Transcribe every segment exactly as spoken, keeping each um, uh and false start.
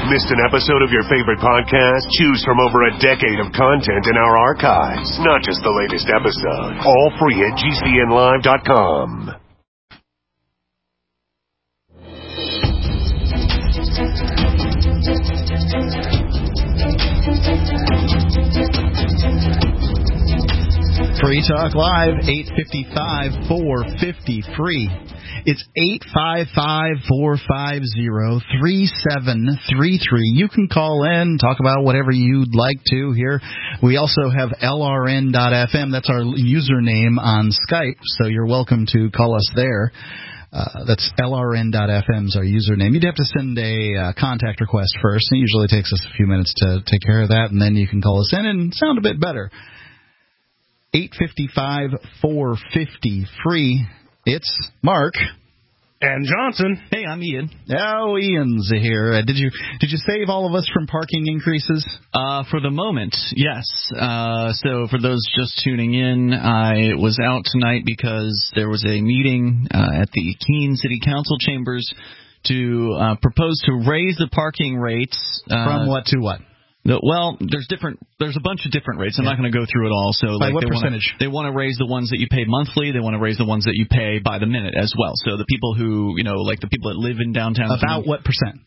Missed an episode of your favorite podcast? Choose from over a decade of content in our archives, not just the latest episode. All free at G C N live dot com. Free Talk Live, eight five five, four five zero, free. It's eight five five, four five zero, three seven three three. You can call in, talk about whatever you'd like to here. We also have L R N dot F M. That's our username on Skype, so you're welcome to call us there. Uh, that's L R N dot F M is our username. You'd have to send a uh, contact request first. It usually takes us a few minutes to take care of that, and then you can call us in and sound a bit better. eight five five, four five zero, free. It's Mark. And Johnson. Hey, I'm Ian. Oh, Ian's here. Uh, did you did you save all of us from parking increases? Uh, for the moment, yes. Uh, so for those just tuning in, I was out tonight because there was a meeting uh, at the Keene City Council chambers to uh, propose to raise the parking rates. Uh, From what to what? The, well, there's different. There's a bunch of different rates. I'm yeah. not going to go through it all. So, by like, what they percentage? Wanna, they want to raise the ones that you pay monthly. They want to raise the ones that you pay by the minute as well. So the people who, you know, like the people that live in downtown. About what percent?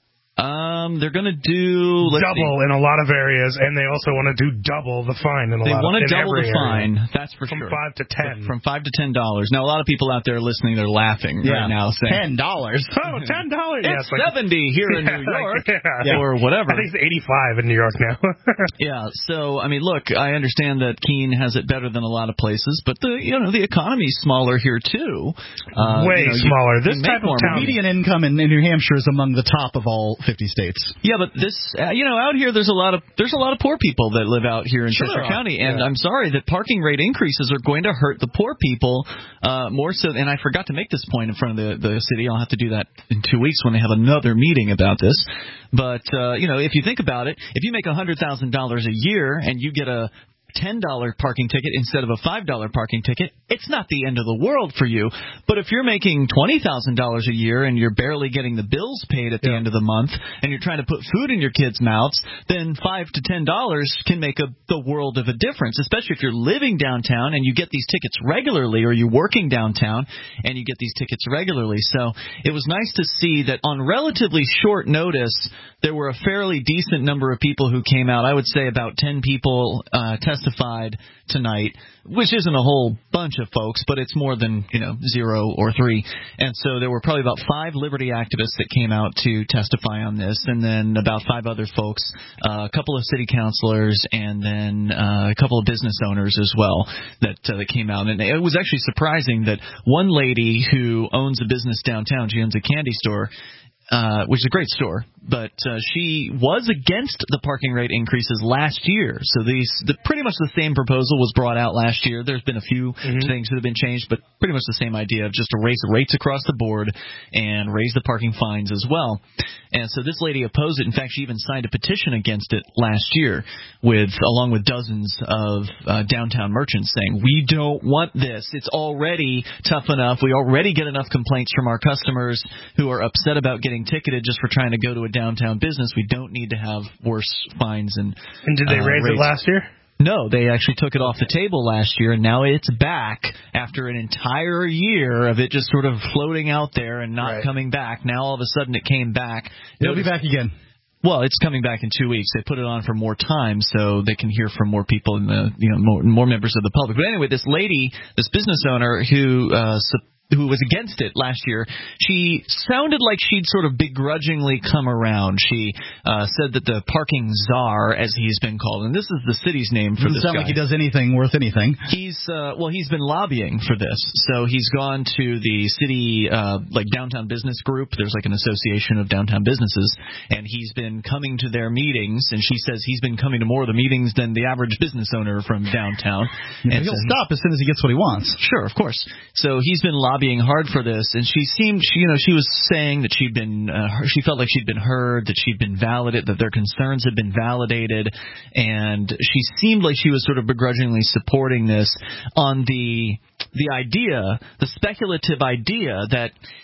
Um, they're going to do let's double see. in a lot of areas, and they also want to do double the fine in a they lot. They want to double the area. fine. That's for from sure. From five to ten. From five to ten dollars. Now, a lot of people out there listening, they're laughing yeah. right now, saying ten dollars. Oh, ten dollars. It's yeah, like, seventy here in yeah, New York, like, yeah. or whatever. I think it's eighty-five in New York now. yeah. So, I mean, look, I understand that Keene has it better than a lot of places, but the you know the economy's smaller here too. Uh, Way you know, smaller. You, this you type of town. Median income in, in New Hampshire is among the top of all fifty states. Yeah, but this, uh, you know, out here there's a lot of there's a lot of poor people that live out here in sure Chester County, and yeah. I'm sorry that parking rate increases are going to hurt the poor people uh, more so. And I forgot to make this point in front of the the city. I'll have to do that in two weeks when they have another meeting about this. But uh, you know, if you think about it, if you make a hundred thousand dollars a year and you get a ten dollar parking ticket instead of a five dollar parking ticket, it's not the end of the world for you. But if you're making twenty thousand dollars a year and you're barely getting the bills paid at the yeah. end of the month and you're trying to put food in your kids' mouths, then five to ten dollars can make a, the world of a difference, especially if you're living downtown and you get these tickets regularly, or you're working downtown and you get these tickets regularly. So it was nice to see that on relatively short notice, there were a fairly decent number of people who came out. I would say about ten people uh, testified tonight, which isn't a whole bunch of folks, but it's more than, you know, zero or three. And so there were probably about five liberty activists that came out to testify on this, and then about five other folks, uh, a couple of city councilors, and then uh, a couple of business owners as well that, uh, that came out. And it was actually surprising that one lady who owns a business downtown, she owns a candy store, Uh, which is a great store, but uh, she was against the parking rate increases last year. So these, the, pretty much the same proposal was brought out last year. There's been a few mm-hmm. things that have been changed, but pretty much the same idea of just to raise the rates across the board and raise the parking fines as well. And so this lady opposed it. In fact, she even signed a petition against it last year, with along with dozens of uh, downtown merchants saying, we don't want this. It's already tough enough. We already get enough complaints from our customers who are upset about getting ticketed just for trying to go to a downtown business. We don't need to have worse fines. And and did they uh, raise rates. it last year? No, they actually took it off the table last year, and now it's back after an entire year of it just sort of floating out there and not right. coming back. Now all of a sudden it came back. It'll Notice, be back again. Well, it's coming back in two weeks. They put it on for more time so they can hear from more people and the you know more, more members of the public. But anyway, this lady, this business owner who uh, who was against it last year, she sounded like she'd sort of begrudgingly come around. She uh, said that the parking czar, as he's been called, and this is the city's name for Doesn't this sound guy. like he does anything worth anything. He's uh, well, he's been lobbying for this. So he's gone to the city, uh, like downtown business group. There's like an association of downtown businesses, and he's been coming to their meetings. And she says he's been coming to more of the meetings than the average business owner from downtown. Yeah, and he'll so stop as soon as he gets what he wants. Sure, of course. So he's been lobbying hard for this, and she seemed, she, you know, she was saying that she'd been, uh, she felt like she'd been heard, that she'd been validated, that their concerns had been validated, and she seemed like she was sort of begrudgingly supporting this on the the idea, the speculative idea that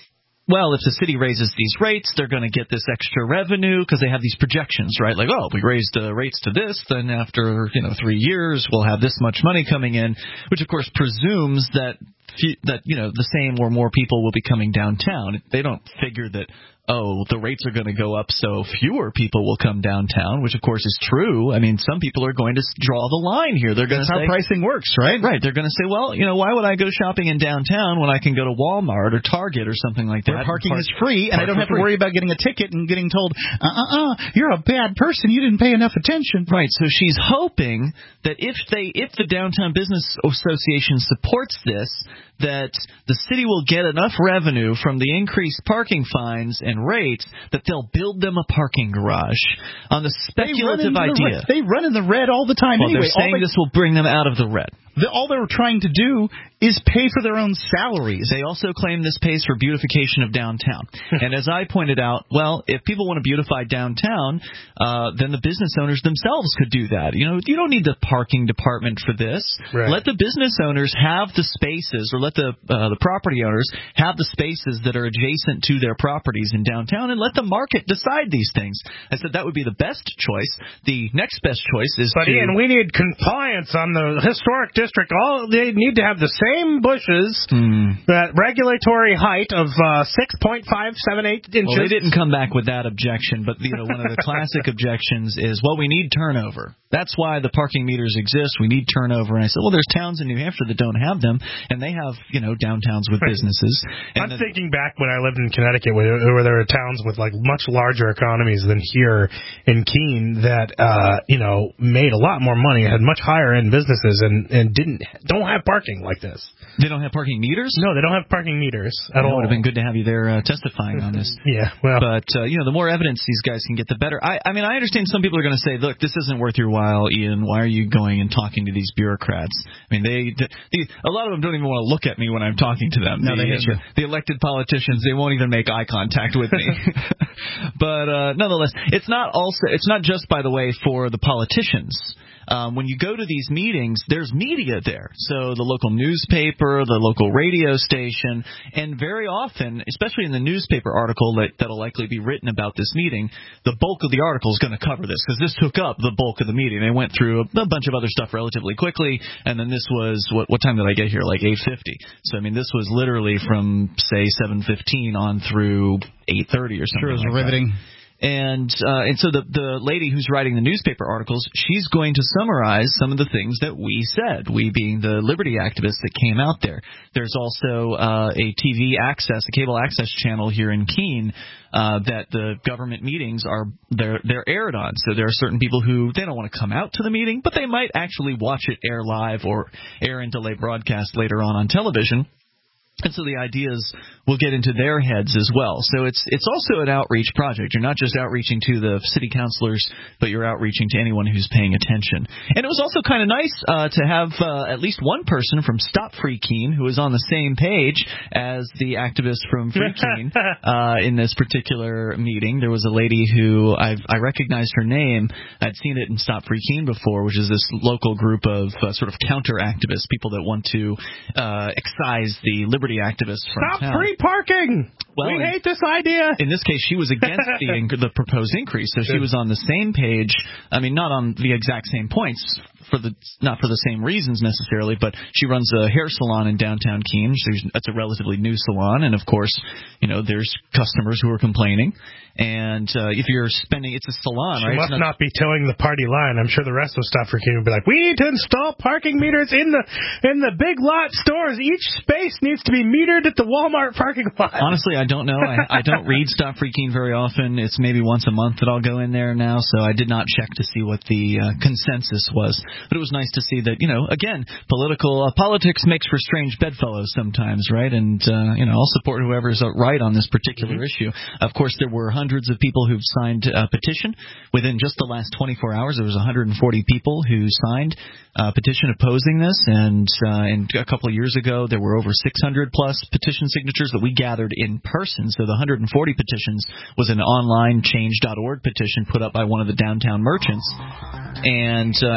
well, if the city raises these rates, they're going to get this extra revenue because they have these projections, right? Like, oh, if we raised uh, rates to this, then after, you know, three years, we'll have this much money coming in, which, of course, presumes that, that you know, the same or more people will be coming downtown. They don't figure that, oh, the rates are going to go up so fewer people will come downtown, which, of course, is true. I mean, some people are going to draw the line here. They're going to That's say, how pricing works, right? Right. They're going to say, well, you know, why would I go shopping in downtown when I can go to Walmart or Target or something like that? Where parking park, is free, and I don't have to free. worry about getting a ticket and getting told, uh-uh-uh, you're a bad person. You didn't pay enough attention. Right. So she's hoping that if they, if the Downtown Business Association supports this, that the city will get enough revenue from the increased parking fines and rates that they'll build them a parking garage on the speculative they idea. The they run in the red all the time well, anyway. They're saying they, this will bring them out of the red. The, all they're trying to do is pay for their own salaries. They also claim this pays for beautification of downtown. And as I pointed out, well, if people want to beautify downtown, uh, then the business owners themselves could do that. You know, you don't need the parking department for this. Right. Let the business owners have the spaces, or let the uh, the property owners have the spaces that are adjacent to their properties in downtown, and let the market decide these things. I said that would be the best choice. The next best choice is but to... Ian, we need compliance on the historic district. All they need to have the same bushes, mm. that regulatory height of uh, six point five seven eight inches. Well, they didn't come back with that objection, but you know, one of the classic objections is, well, we need turnover. That's why the parking meters exist. We need turnover. And I said, well, there's towns in New Hampshire that don't have them, and they have, you know, downtowns with businesses. And I'm then, thinking back when I lived in Connecticut, where, where there were towns with like much larger economies than here in Keene that uh, you know made a lot more money, had much higher end businesses, and and didn't don't have parking like this. They don't have parking meters? No, they don't have parking meters at well, all. It would have been good to have you there uh, testifying on this. Yeah, well, but uh, you know, the more evidence these guys can get, the better. I, I mean, I understand some people are going to say, "Look, this isn't worth your while, Ian. Why are you going and talking to these bureaucrats?" I mean, they, they, they a lot of them don't even want to look at me when I'm talking to them. No, the, they hate you. The elected politicians, they won't even make eye contact with me. But uh, nonetheless, it's not also it's not just, by the way, for the politicians. Um, when you go to these meetings, there's media there. So the local newspaper, the local radio station, and very often, especially in the newspaper article that that'll likely be written about this meeting, the bulk of the article is going to cover this, because this took up the bulk of the meeting. They went through a, a bunch of other stuff relatively quickly, and then this was, what, what time did I get here? Like eight fifty. So, I mean, this was literally from, say, seven fifteen on through eight thirty or something. Sure, it was like riveting. That. And uh, and so the the lady who's writing the newspaper articles, she's going to summarize some of the things that we said, we being the liberty activists that came out there. There's also uh, a T V access, a cable access channel here in Keene uh, that the government meetings are they're they're aired on. So there are certain people who, they don't want to come out to the meeting, but they might actually watch it air live or air in delay broadcast later on on television. And so the ideas will get into their heads as well. So it's it's also an outreach project. You're not just outreaching to the city councilors, but you're outreaching to anyone who's paying attention. And it was also kind of nice uh, to have uh, at least one person from Stop Free Keene who was on the same page as the activist from Free Keene uh, in this particular meeting. There was a lady who I've, I recognized her name. I'd seen it in Stop Free Keene before, which is this local group of uh, sort of counter activists, people that want to uh, excise the liberty activists from Stop town. free parking! Well, we in, hate this idea. In this case, she was against the, inc- the proposed increase, so she was on the same page. I mean, not on the exact same points, for the not for the same reasons necessarily, but she runs a hair salon in downtown Keene. So that's a relatively new salon, and of course, you know, there's customers who are complaining. And uh, if you're spending, it's a salon, she right? must not, not be towing the party line. I'm sure the rest of Stop for Keene would be like, we need to install parking meters in the in the big lot stores. Each space needs to be metered at the Walmart parking lot. Honestly, I don't know. I, I don't read Stop Free Keene very often. It's maybe once a month that I'll go in there now, so I did not check to see what the uh, consensus was. But it was nice to see that, you know, again, political uh, politics makes for strange bedfellows sometimes, right? And, uh, you know, I'll support whoever's right on this particular mm-hmm. issue. Of course, there were hundreds of people who've signed a petition. Within just the last twenty-four hours, there was one hundred forty people who signed a petition opposing this. And, uh, and a couple of years ago, there were over six hundred plus petition signatures that we gathered in person. So the one hundred forty petitions was an online change dot org petition put up by one of the downtown merchants. And uh, and so that was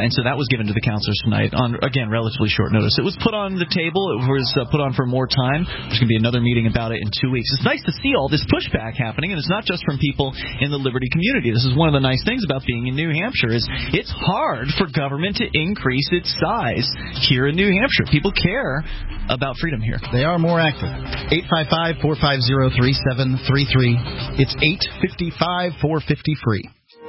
was given to the counselors tonight on, again, relatively short notice. It was put on the table. It was uh, put on for more time. There's going to be another meeting about it in two weeks. It's nice to see all this pushback happening, and it's not just from people in the Liberty community. This is one of the nice things about being in New Hampshire is it's hard for government to increase its size here in New Hampshire. People care about freedom here. They are more active. eight five five, four five zero, three seven three three. It's eight five five, four five zero, free.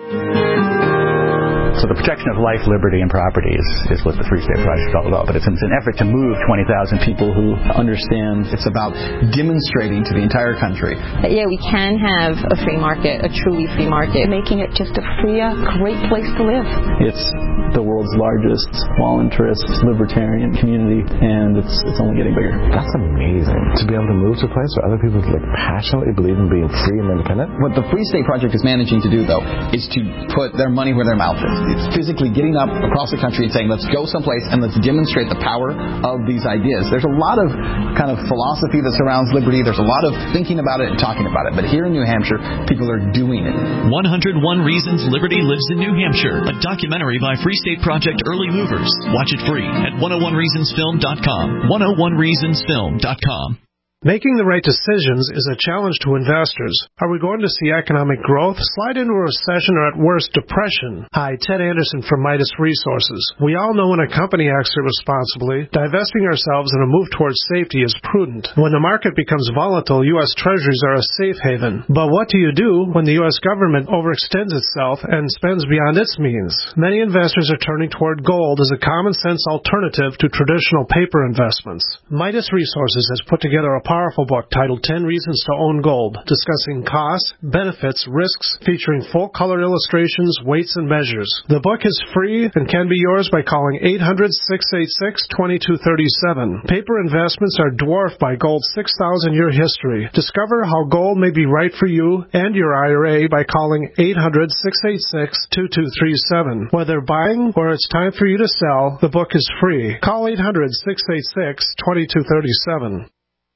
So the protection of life, liberty, and property is, is what the Free State Project is all about. But it's, it's an effort to move twenty thousand people who understand. It's about demonstrating to the entire country. Yeah, we can have a free market, a truly free market. Making it just a freer, great place to live. It's the world's largest voluntarist libertarian community, and it's it's only getting bigger. That's amazing. To be able to move to a place where other people like passionately believe in being free and independent. What the Free State Project is managing to do, though, is to put their money where their mouth is. It's physically getting up across the country and saying, let's go someplace and let's demonstrate the power of these ideas. There's a lot of kind of philosophy that surrounds liberty. There's a lot of thinking about it and talking about it. But here in New Hampshire, people are doing it. one hundred one Reasons Liberty Lives in New Hampshire, a documentary by Free State Project Early Movers. Watch it free at one oh one reasons film dot com. one oh one reasons film dot com. Making the right decisions is a challenge to investors. Are we going to see economic growth, slide into a recession, or at worst, depression? Hi, Ted Anderson from Midas Resources. We all know when a company acts irresponsibly, divesting ourselves in a move towards safety is prudent. When the market becomes volatile, U S Treasuries are a safe haven. But what do you do when the U S government overextends itself and spends beyond its means? Many investors are turning toward gold as a common-sense alternative to traditional paper investments. Midas Resources has put together a powerful book titled ten Reasons to Own Gold, discussing costs, benefits, risks, featuring full-color illustrations, weights, and measures. The book is free and can be yours by calling eight hundred, six eight six, two two three seven. Paper investments are dwarfed by gold's six thousand year history. Discover how gold may be right for you and your I R A by calling eight hundred, six eight six, two two three seven. Whether buying or it's time for you to sell, the book is free. Call eight hundred, six eight six, two two three seven.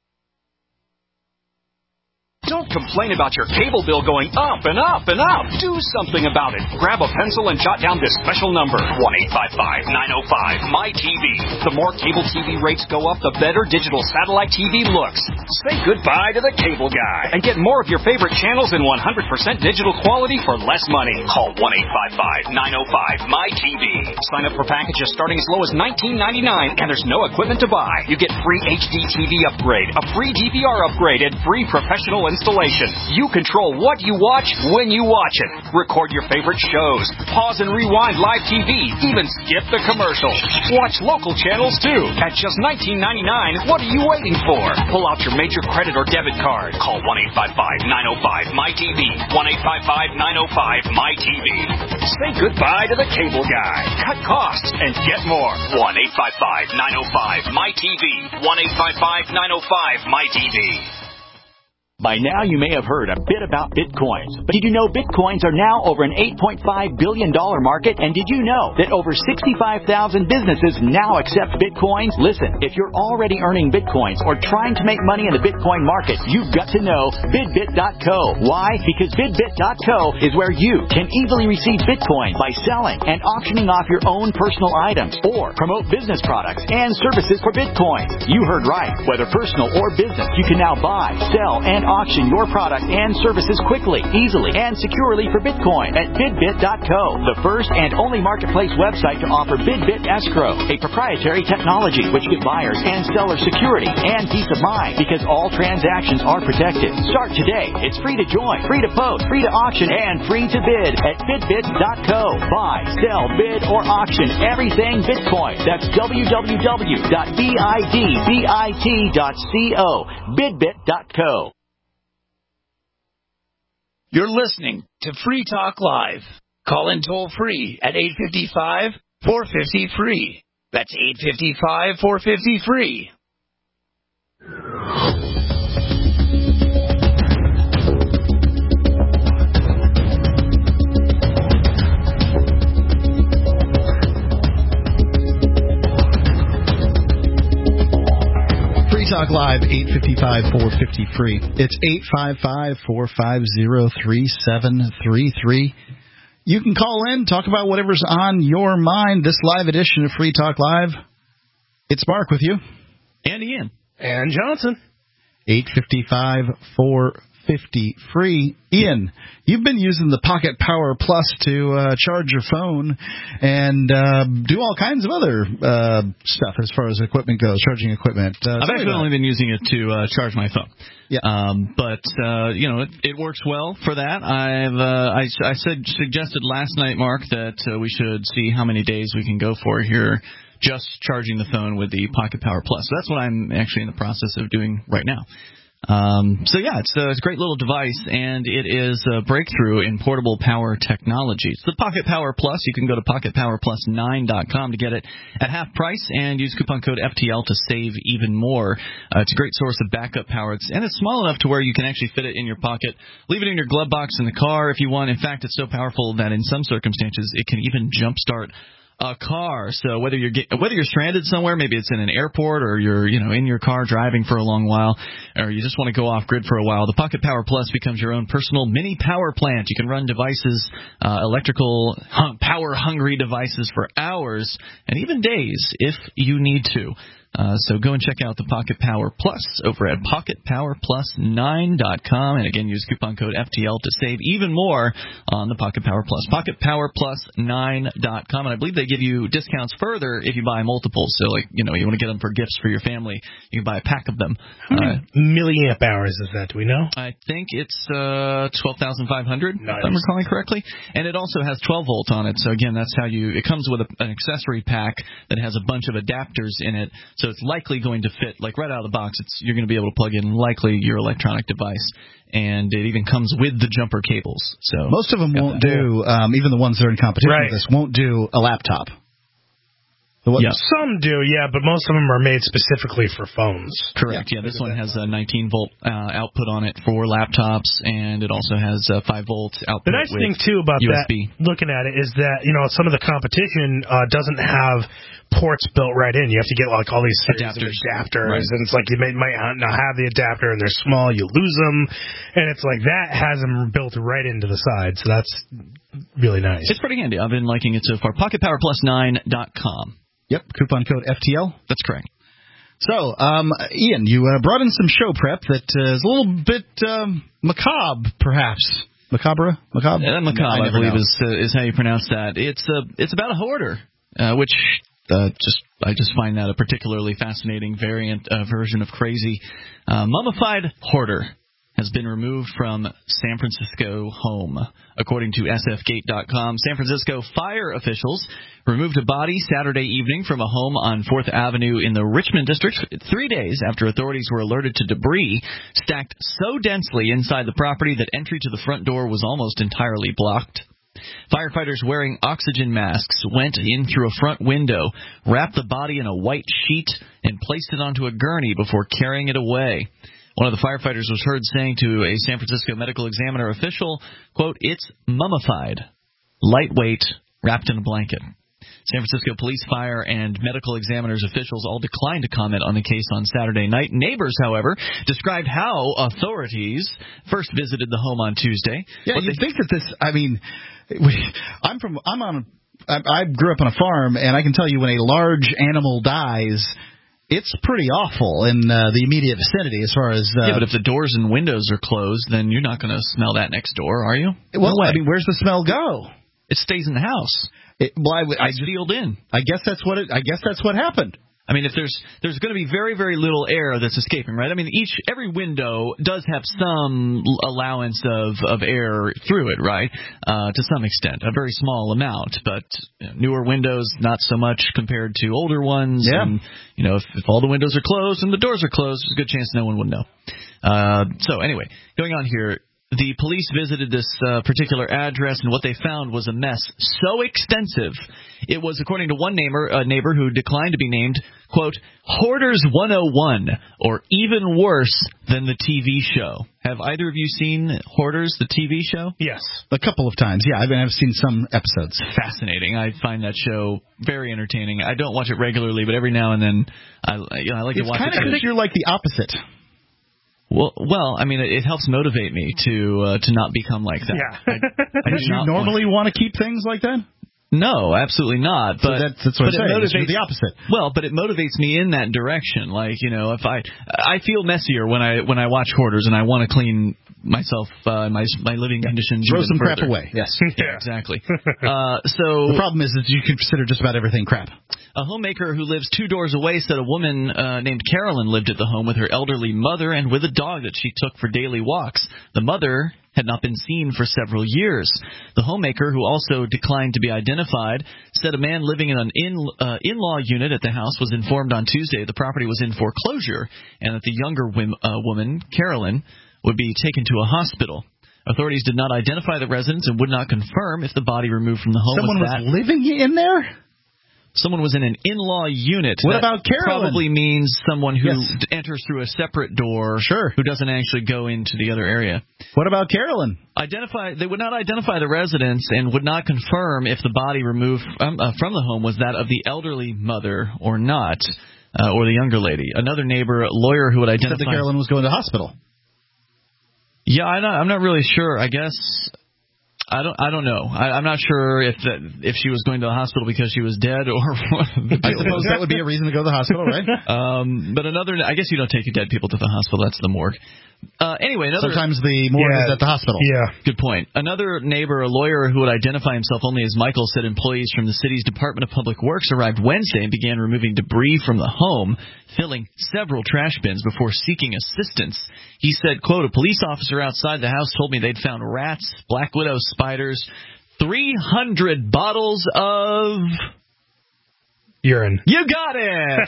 Don't complain about your cable bill going up and up and up. Do something about it. Grab a pencil and jot down this special number, one eight five five, nine oh five, M Y T V. The more cable T V rates go up, the better digital satellite T V looks. Say goodbye to the cable guy and get more of your favorite channels in one hundred percent digital quality for less money. Call one eight five five, nine oh five, M Y T V. Sign up for packages starting as low as nineteen ninety-nine, and there's no equipment to buy. You get free H D T V upgrade, a free D V R upgrade, and free professional installation. You control what you watch when you watch it. Record your favorite shows. Pause and rewind live T V. Even skip the commercials. Watch local channels too. At just nineteen ninety-nine, what are you waiting for? Pull out your major credit or debit card. Call one eight five five, nine oh five, M Y T V. one eight five five, nine oh five, M Y T V. Say goodbye to the cable guy. Cut costs and get more. one eight five five, nine oh five, M Y T V. one eight five five, nine oh five, M Y T V. By now, you may have heard a bit about Bitcoins. But did you know Bitcoins are now over an eight point five billion dollars market? And did you know that over sixty-five thousand businesses now accept Bitcoins? Listen, if you're already earning Bitcoins or trying to make money in the Bitcoin market, you've got to know Bidbit dot co. Why? Because Bidbit dot co is where you can easily receive Bitcoin by selling and auctioning off your own personal items or promote business products and services for Bitcoin. You heard right. Whether personal or business, you can now buy, sell, and auction your product and services quickly, easily, and securely for Bitcoin at Bidbit dot co, the first and only marketplace website to offer Bidbit Escrow, a proprietary technology which gives buyers and sellers security and peace of mind because all transactions are protected. Start today. It's free to join, free to post, free to auction, and free to bid at Bidbit dot co. Buy, sell, bid, or auction everything Bitcoin. That's w w w dot bidbit dot co. Bidbit dot co. You're listening to Free Talk Live. Call in toll free at eight five five, four five zero, free. That's eight five five, four five zero, free. Talk Live, eight five five, four five zero, free. It's eight five five, four five zero, three seven three three. You can call in, talk about whatever's on your mind. This live edition of Free Talk Live. It's Mark with you. And Ian. And Johnson. eight five five, four fifty, free. Ian, you've been using the Pocket Power Plus to uh, charge your phone and uh, do all kinds of other uh, stuff as far as equipment goes, charging equipment. Uh, I've actually only been using it to uh, charge my phone. Yeah. Um, but, uh, you know, it, it works well for that. I've uh, I, I said suggested last night, Mark, that uh, we should see how many days we can go for here just charging the phone with the Pocket Power Plus. So that's what I'm actually in the process of doing right now. Um, so, yeah, it's a, it's a great little device, and it is a breakthrough in portable power technology. It's the Pocket Power Plus. You can go to pocket power plus nine dot com to get it at half price and use coupon code F T L to save even more. Uh, it's a great source of backup power, it's, and it's small enough to where you can actually fit it in your pocket, leave it in your glove box in the car if you want. In fact, it's so powerful that in some circumstances it can even jumpstart a car. So whether you're get, whether you're stranded somewhere, maybe it's in an airport, or you're you know in your car driving for a long while, or you just want to go off grid for a while, the Pocket Power Plus becomes your own personal mini power plant. You can run devices, uh, electrical hum, power hungry devices for hours and even days if you need to. Uh, so go and check out the Pocket Power Plus over at pocket power plus nine dot com. And again, use coupon code F T L to save even more on the Pocket Power Plus. pocket power plus nine dot com. And I believe they give you discounts further if you buy multiples. So, like, you know, you want to get them for gifts for your family, you can buy a pack of them. How many uh, milliamp hours is that? Do we know? I think it's uh, twelve thousand five hundred, nice. if I'm recalling correctly. And it also has twelve volt on it. So, again, that's how you – it comes with a, an accessory pack that has a bunch of adapters in it. So it's likely going to fit, like right out of the box, it's you're going to be able to plug in likely your electronic device. And it even comes with the jumper cables. So most of them won't that. do, um, even the ones that are in competition right. with this, won't do a laptop. Yeah. Some do, yeah, but most of them are made specifically for phones. Correct, yeah. yeah this one has a nineteen volt uh, output on it for laptops, and it also has a five volt output. The nice with thing, too, about U S B. that, looking at it, is that, you know, some of the competition uh, doesn't have ports built right in. You have to get, like, all these adapters. adapters Right. And it's like you may, might not have the adapter, and they're small, you lose them, and it's like that has them built right into the side, so that's really nice. It's pretty handy. I've been liking it so far. pocket power plus nine dot com. Yep, coupon code F T L. That's correct. So, um, Ian, you uh, brought in some show prep that uh, is a little bit um, macabre, perhaps. Macabre? Macabre? Yeah, macabre, I, I believe, is, uh, is how you pronounce that. It's uh, it's about a hoarder, uh, which uh, just I just find that a particularly fascinating variant uh, version of crazy. Uh, mummified hoarder has been removed from San Francisco home. According to S F gate dot com, San Francisco fire officials removed a body Saturday evening from a home on fourth Avenue in the Richmond district three days after authorities were alerted to debris stacked so densely inside the property that entry to the front door was almost entirely blocked. Firefighters wearing oxygen masks went in through a front window, wrapped the body in a white sheet, and placed it onto a gurney before carrying it away. One of the firefighters was heard saying to a San Francisco Medical Examiner official, quote, "It's mummified, lightweight, wrapped in a blanket." San Francisco police, fire, and medical examiners officials all declined to comment on the case on Saturday night. Neighbors, however, described how authorities first visited the home on Tuesday. Yeah, you think that this, I mean, we, I'm from, I'm on, I, I grew up on a farm, and I can tell you when a large animal dies, it's pretty awful in uh, the immediate vicinity as far as... Uh, yeah, but if the doors and windows are closed, then you're not going to smell that next door, are you? Well, no I mean, where's the smell go? It stays in the house. It, well, I, I it's sealed in. I guess that's what it. I guess that's what happened. I mean, if there's there's going to be very, very little air that's escaping, right? I mean, each every window does have some allowance of, of air through it, right? Uh, to some extent, a very small amount, but you know, newer windows not so much compared to older ones. Yeah. And, you know, if, if all the windows are closed and the doors are closed, there's a good chance no one would know. Uh, so anyway, going on here. The police visited this uh, particular address, and what they found was a mess so extensive, it was, according to one neighbor, a neighbor who declined to be named, quote, Hoarders one oh one, or even worse than the T V show. Have either of you seen Hoarders, the T V show? Yes. A couple of times, yeah. I mean, I've seen some episodes. Fascinating. I find that show very entertaining. I don't watch it regularly, but every now and then I, you know, I like it's to watch it. It's kind of you're like the opposite. Well, well, I mean, it, it helps motivate me to uh, to not become like that. Yeah. I, I do you normally want to keep things like that? No, absolutely not. But so that's, that's what but I'm it saying. motivates the opposite. Well, but it motivates me in that direction. Like, you know, if I I feel messier when I when I watch Hoarders, and I want to clean myself, uh, my my living conditions. Throw some further. crap away. Yes. Yeah, exactly. Uh, so the problem is that you consider just about everything crap. A homemaker who lives two doors away said a woman uh, named Carolyn lived at the home with her elderly mother and with a dog that she took for daily walks. The mother had not been seen for several years. The homemaker, who also declined to be identified, said a man living in an in, uh, in-law unit at the house was informed on Tuesday the property was in foreclosure and that the younger wim, uh, woman, Carolyn, would be taken to a hospital. Authorities did not identify the residence and would not confirm if the body removed from the home Someone was, was that. living in there? Someone was in an in-law unit. What that about Carolyn? Probably means someone who yes. d- enters through a separate door, sure. who doesn't actually go into the other area. What about Carolyn? Identify. They would not identify the residence and would not confirm if the body removed from, uh, from the home was that of the elderly mother or not, uh, or the younger lady. Another neighbor, a lawyer who would identify. Said that Carolyn was going to the hospital. Yeah, I'm not, I'm not really sure. I guess. I don't. I don't know. I, I'm not sure if that, if she was going to the hospital because she was dead or. I suppose that would be a reason to go to the hospital, right? Um, but another. I guess you don't take dead people to the hospital. That's the morgue. Uh, anyway, another. Sometimes the morgue yeah, is at the hospital. Yeah. Good point. Another neighbor, a lawyer who would identify himself only as Michael, said employees from the city's Department of Public Works arrived Wednesday and began removing debris from the home, filling several trash bins before seeking assistance. He said, quote, a police officer outside the house told me they'd found rats, black widow spiders, three hundred bottles of urine. You got it.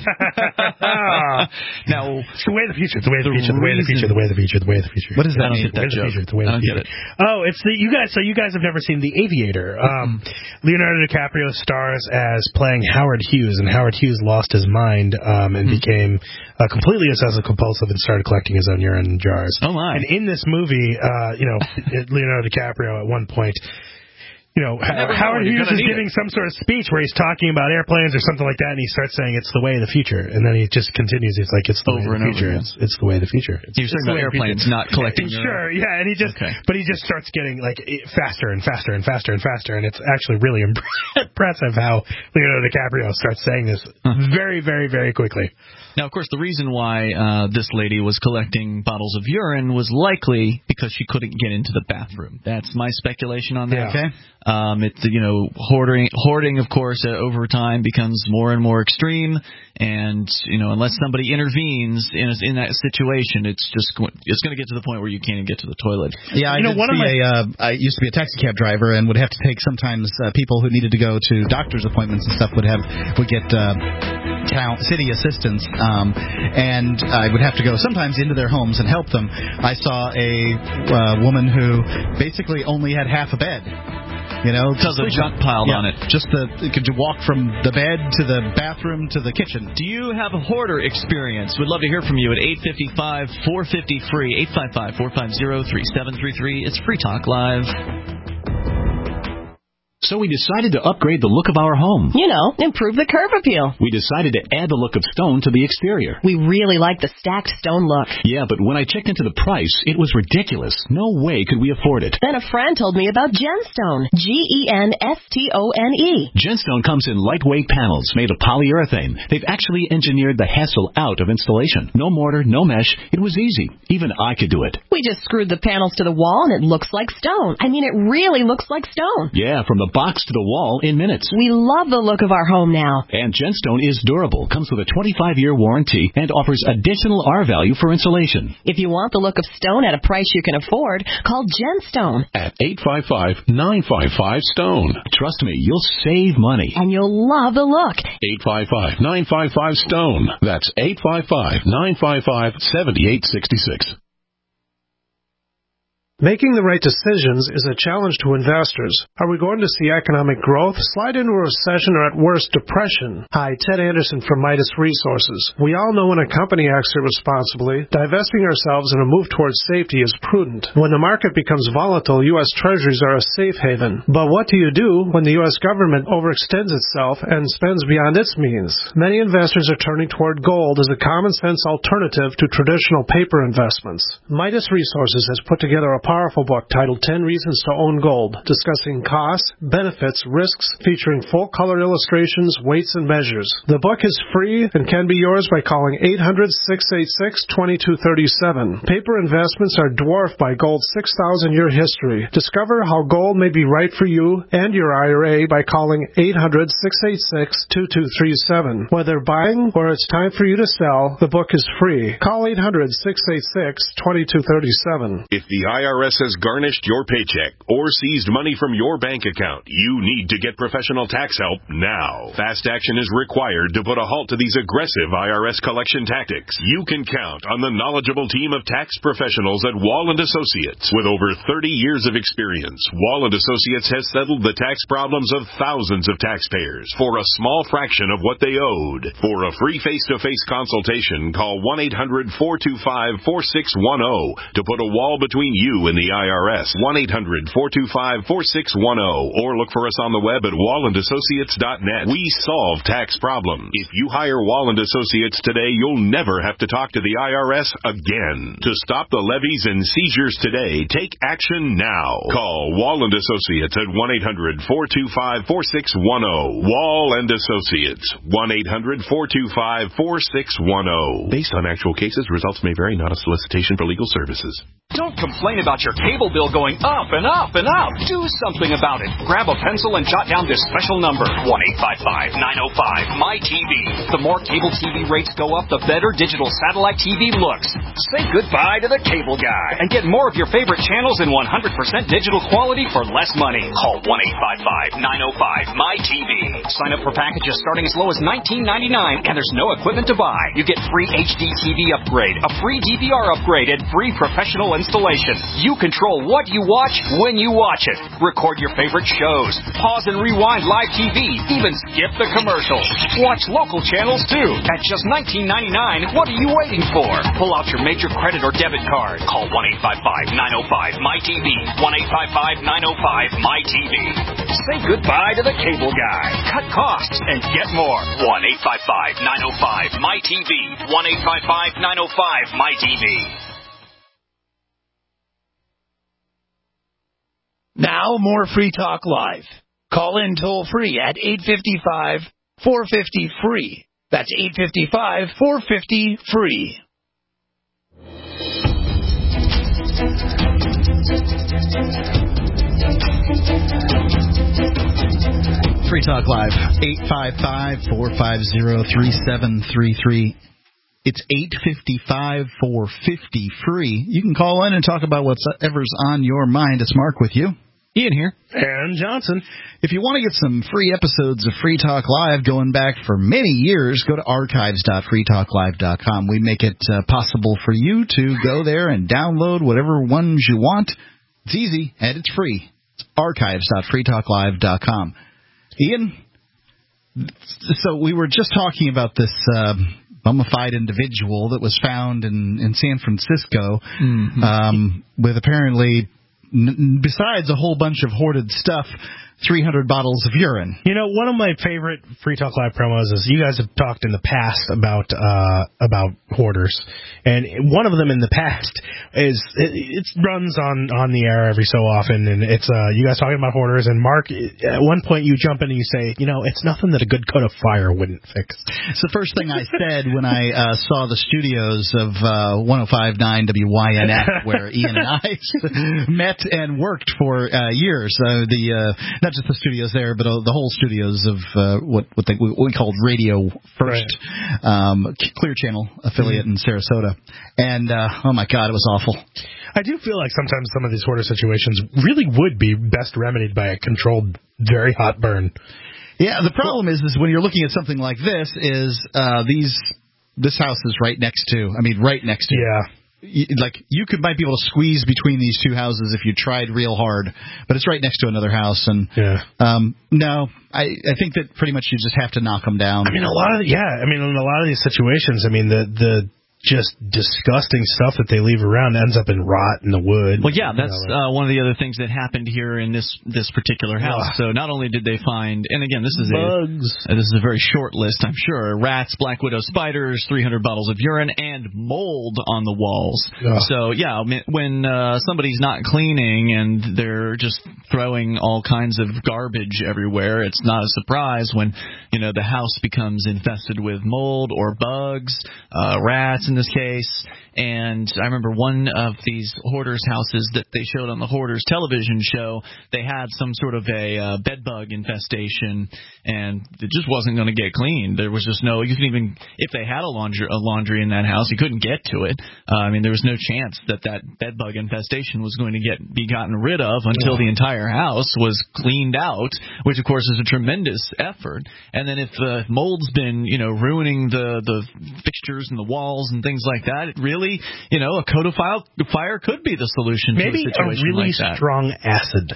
Now, it's the way of the future. The way of the, the future. The way of the future. The way of the future. The way of the future. What is that? I don't get that joke. The way of the future. Oh, it's the you guys. So you guys have never seen The Aviator. Um, mm-hmm. Leonardo DiCaprio stars as playing Howard Hughes, and Howard Hughes lost his mind um, and mm-hmm. became uh, completely obsessive compulsive and started collecting his own urine jars. Oh my! And in this movie, uh, you know, Leonardo DiCaprio at one point. You know, Howard Hughes is giving it. some sort of speech where he's talking about airplanes or something like that, and he starts saying it's the way of the future, and then he just continues. It's like it's the over way of the future. Over, yeah. It's, it's the way of the future. It's, You're talking about airplanes, not collecting. Sure, yeah, and he just, okay. but he just starts getting like faster and faster and faster and faster, and it's actually really impressive how Leonardo DiCaprio starts saying this huh. very, very, very quickly. Now, of course, the reason why uh, this lady was collecting bottles of urine was likely because she couldn't get into the bathroom. That's my speculation on that. Yeah. Okay. Um, it's, you know, hoarding, hoarding, of course, uh, over time becomes more and more extreme. And, you know, unless somebody intervenes in a, in that situation, it's just go- it's going to get to the point where you can't even get to the toilet. Yeah, I, you know, did one see of my... a, uh, I used to be a taxi cab driver and would have to take sometimes uh, people who needed to go to doctor's appointments and stuff would have would get uh, town city assistance, um, and I would have to go sometimes into their homes and help them. I saw a uh, woman who basically only had half a bed. You know, because of junk piled yeah, on it. Just the could you walk from the bed to the bathroom to the kitchen. Do you have a hoarder experience? We'd love to hear from you at eight five five, four five zero, free, eight five five, four five zero, three seven three three. It's Free Talk Live. So we decided to upgrade the look of our home. You know, improve the curb appeal. We decided to add the look of stone to the exterior. We really like the stacked stone look. Yeah, but when I checked into the price, it was ridiculous. No way could we afford it. Then a friend told me about Genstone. G E N S T O N E. Genstone comes in lightweight panels made of polyurethane. They've actually engineered the hassle out of installation. No mortar, no mesh. It was easy. Even I could do it. We just screwed the panels to the wall and it looks like stone. I mean, it really looks like stone. Yeah, from the box to the wall in minutes. We love the look of our home now. And Genstone is durable, comes with a twenty-five year warranty, and offers additional R value for insulation. If you want the look of stone at a price you can afford, call Genstone at eight five five, nine five five, STONE. Trust me, you'll save money. And you'll love the look. eight five five, nine five five, STONE. That's eight five five, nine five five, seven eight six six. Making the right decisions is a challenge to investors. Are we going to see economic growth, slide into a recession, or at worst, depression? Hi, Ted Anderson from Midas Resources. We all know when a company acts irresponsibly, divesting ourselves in a move towards safety is prudent. When the market becomes volatile, U S Treasuries are a safe haven. But what do you do when the U S government overextends itself and spends beyond its means? Many investors are turning toward gold as a common-sense alternative to traditional paper investments. Midas Resources has put together a powerful book titled ten Reasons to Own Gold, discussing costs, benefits, risks, featuring full-color illustrations, weights, and measures. The book is free and can be yours by calling eight hundred, six eight six, two two three seven. Paper investments are dwarfed by gold's six thousand year history. Discover how gold may be right for you and your I R A by calling eight hundred, six eight six, two two three seven. Whether buying or it's time for you to sell, the book is free. Call eight hundred, six eight six, two two three seven. If the I R S has garnished your paycheck or seized money from your bank account, you need to get professional tax help now. Fast action is required to put a halt to these aggressive I R S collection tactics. You can count on the knowledgeable team of tax professionals at Wall and Associates. With over thirty years of experience, Wall and Associates has settled the tax problems of thousands of taxpayers for a small fraction of what they owed. For a free face-to-face consultation, call one eight hundred, four two five, four six one zero to put a wall between you and the I R S. one eight hundred, four two five, four six one zero or look for us on the web at wall and associates dot net. We solve tax problems. If you hire Wall and Associates today, you'll never have to talk to the I R S again. To stop the levies and seizures today, take action now. Call Wall and Associates at one eight hundred, four two five, four six one zero. Wall and Associates, one eight hundred, four two five, four six one zero. Based on actual cases, results may vary, not a solicitation for legal services. Don't complain about your cable bill going up and up and up. Do something about it. Grab a pencil and jot down this special number, one eight five five, nine oh five, M Y T V. The more cable T V rates go up, the better digital satellite T V looks. Say goodbye to the cable guy and get more of your favorite channels in one hundred percent digital quality for less money. Call one eight five five, nine oh five, M Y T V. Sign up for packages starting as low as nineteen ninety-nine, and there's no equipment to buy. You get free H D T V upgrade, a free D V R upgrade, and free professional installation. You control what you watch when you watch it. Record your favorite shows. Pause and rewind live T V. Even skip the commercials. Watch local channels too. At just nineteen ninety-nine, what are you waiting for? Pull out your major credit or debit card. Call one eight five five, nine oh five, M Y T V. one eight five five, nine oh five, M Y T V. Say goodbye to the cable guy. Cut costs and get more. one eight five five, nine oh five, M Y T V. one eight five five, nine oh five, M Y T V. Now, more Free Talk Live. Call in toll free at eight five five, four five zero, free. That's eight five five, four five zero, free. Free Talk Live, eight five five, four five zero, three seven three three. It's eight five five, four five zero, free. You can call in and talk about whatever's on your mind. It's Mark with you. Ian here. Aaron Johnson. If you want to get some free episodes of Free Talk Live going back for many years, go to archives dot free talk live dot com. We make it uh, possible for you to go there and download whatever ones you want. It's easy, and it's free. It's archives dot free talk live dot com. Ian, so we were just talking about this uh, mummified individual that was found in, in San Francisco mm-hmm. um, with apparently, n- besides a whole bunch of hoarded stuff, three hundred bottles of urine. You know, one of my favorite Free Talk Live promos is you guys have talked in the past about uh, about hoarders, and one of them in the past is it, it runs on, on the air every so often, and it's uh, you guys talking about hoarders, and Mark, at one point you jump in and you say, you know, it's nothing that a good coat of fire wouldn't fix. It's the first thing I said when I uh, saw the studios of uh, one oh five point nine W Y N F, where Ian and I met and worked for uh, years. Uh, the uh, not just the studios there, but uh, the whole studios of uh, what what, they, what we called Radio First, right. um, Clear Channel affiliate mm-hmm. in Sarasota, and uh, oh my God, it was awful. I do feel like sometimes some of these hoarder situations really would be best remedied by a controlled, very hot burn. Yeah, the problem is, is when you're looking at something like this, is uh, these this house is right next to, I mean, right next to. Yeah. like you could might be able to squeeze between these two houses if you tried real hard, but it's right next to another house, and yeah. um, no, I, I think that pretty much you just have to knock them down. I mean, a lot of yeah, I mean, in a lot of these situations, I mean, the the just disgusting stuff that they leave around ends up in rot in the wood. Well, yeah, that's you know, like, uh, one of the other things that happened here in this this particular house. Ugh. So not only did they find, and again, this is bugs. a uh, this is a very short list, I'm sure. Rats, black widow spiders, three hundred bottles of urine, and mold on the walls. Ugh. So yeah, I mean, when uh, somebody's not cleaning and they're just throwing all kinds of garbage everywhere, it's not a surprise when you know the house becomes infested with mold or bugs, uh, rats in this case. And I remember one of these hoarders' houses that they showed on the Hoarders television show, they had some sort of a uh, bed bug infestation, and it just wasn't going to get cleaned. There was just no, you couldn't even, if they had a laundry, a laundry in that house, you couldn't get to it. Uh, I mean, there was no chance that that bed bug infestation was going to get be gotten rid of until the entire house was cleaned out, which of course is a tremendous effort. And then if the mold's been, you know, ruining the, the fixtures and the walls and things like that, it really, you know, a coat of fire could be the solution Maybe to a situation a really like that. strong acid.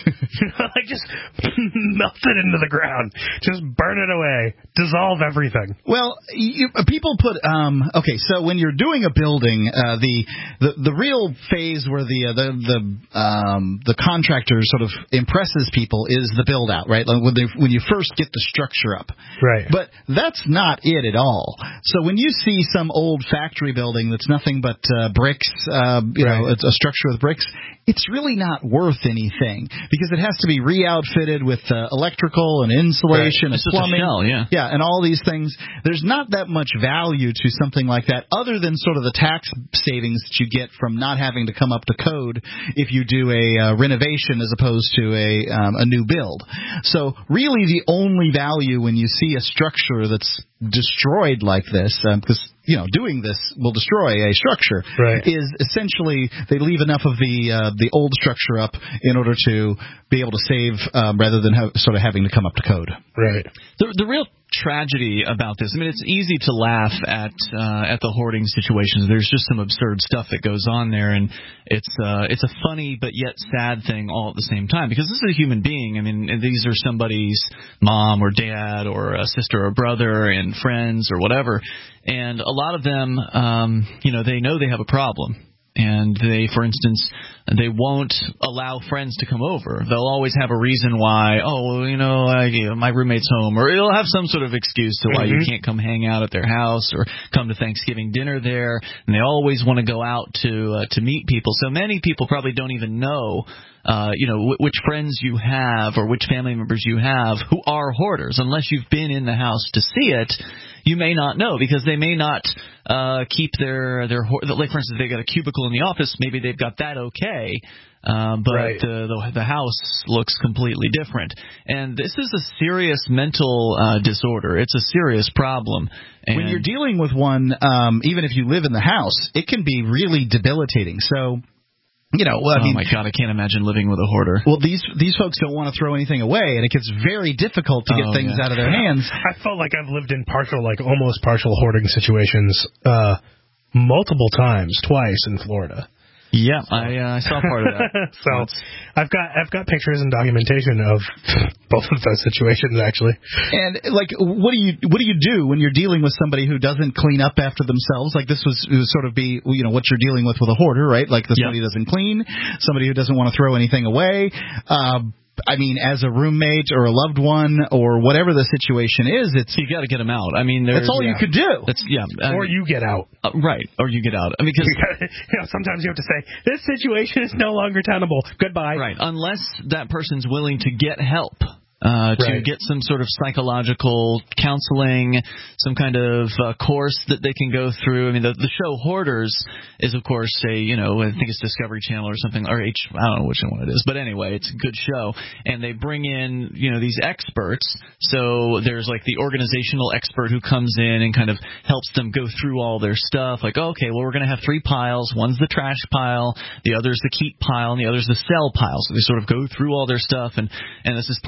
Like just melt it into the ground. Just burn it away. Dissolve everything. Well, you, people put um, okay. So when you're doing a building, uh, the, the the real phase where the uh, the the um, the contractor sort of impresses people is the build out, right? Like when they when you first get the structure up, right? But that's not it at all. So when you see some old factory building that's nothing but uh, bricks, uh, you right. know, it's a structure with bricks, it's really not worth anything because it has to be re-outfitted with uh, electrical and insulation right. and plumbing. Shell, yeah. yeah, and all these things. There's not that much value to something like that other than sort of the tax savings that you get from not having to come up to code if you do a uh, renovation as opposed to a, um, a new build. So really the only value when you see a structure that's destroyed like this, because um, you know doing this will destroy a structure, right. is essentially they leave enough of the uh, the old structure up in order to be able to save um, rather than have, sort of having to come up to code. Right. The, the real tragedy about this, I mean, it's easy to laugh at uh, at the hoarding situations. There's just some absurd stuff that goes on there, and it's uh, it's a funny but yet sad thing all at the same time because this is a human being. I mean, these are somebody's mom or dad or a sister or brother and friends or whatever, and a lot of them, um, you know, they know they have a problem. And they, for instance, they won't allow friends to come over. They'll always have a reason why, oh, well, you know, I, you know, my roommate's home. Or they'll have some sort of excuse to why mm-hmm. you can't come hang out at their house or come to Thanksgiving dinner there. And they always want to go out to uh, to meet people. So many people probably don't even know, uh, you know, w- which friends you have or which family members you have who are hoarders. Unless you've been in the house to see it, you may not know because they may not uh, keep their, their like, for instance, if they got a cubicle in the office, maybe they've got that okay, uh, but right. uh, the, the house looks completely different. And this is a serious mental uh, disorder. It's a serious problem. And when you're dealing with one, um, even if you live in the house, it can be really debilitating. So... You know, well, I oh mean, my God, I can't imagine living with a hoarder. Well, these these folks don't want to throw anything away, and it gets very difficult to get oh, things yeah. out of their hands. I felt like I've lived in partial, like almost partial hoarding situations uh, multiple times, twice in Florida. Yeah, I uh, I saw part of that. so I've got I've got pictures and documentation of both of those situations actually. And like, what do you what do you do when you're dealing with somebody who doesn't clean up after themselves? Like this was, was sort of be you know what you're dealing with with a hoarder, right? Like somebody who doesn't clean, somebody who doesn't want to throw anything away. Um, I mean, as a roommate or a loved one or whatever the situation is, it's you got to get them out. I mean, that's all yeah. you could do. That's yeah, I or mean, you get out. Uh, right, or you get out. I mean, because you know, sometimes you have to say this situation is no longer tenable. Goodbye. Right, unless that person's willing to get help. Uh, to right. get some sort of psychological counseling, some kind of uh, course that they can go through. I mean, the, the show Hoarders is, of course, a, you know, I think it's Discovery Channel or something, or H, I don't know which one it is, but anyway, it's a good show. And they bring in, you know, these experts. So there's like the organizational expert who comes in and kind of helps them go through all their stuff. Like, oh, okay, well, we're going to have three piles. One's the trash pile, the other's the keep pile, and the other's the sell pile. So they sort of go through all their stuff, and, and this is part of the